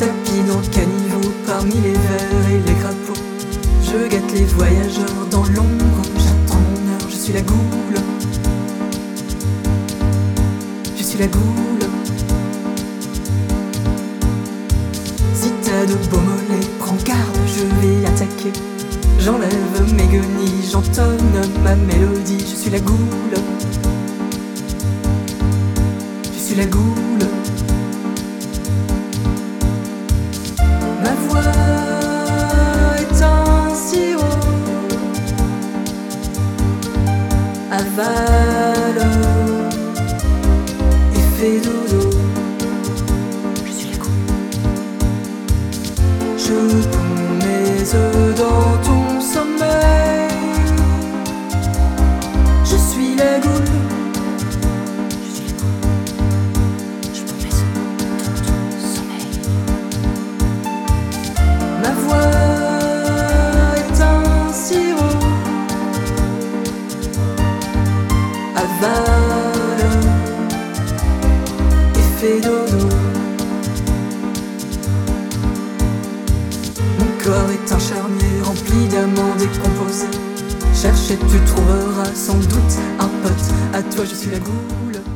tapis dans le caniveau, parmi les vers et les crapauds. Je guette les voyageurs dans l'ombre, j'attends mon heure, je suis la goule. Je suis la goule. Si t'as de beaux mollets, prends garde, je vais attaquer. J'enlève mes guenilles, j'entonne ma mélodie. Je suis la goule. Je suis la goule. Ma voix est un sirop, avale et fait dodo. Je suis la goule. Je ponds mes œufs dans ton sommeil. Je suis la goule. Je suis la goule. Je ponds mes œufs dans ton sommeil. Ma voix est un sirop, avale et fait dodo. Mon corps est un charnier rempli d'amants décomposés. Cherche et tu trouveras sans doute un pote. À toi je suis la goule.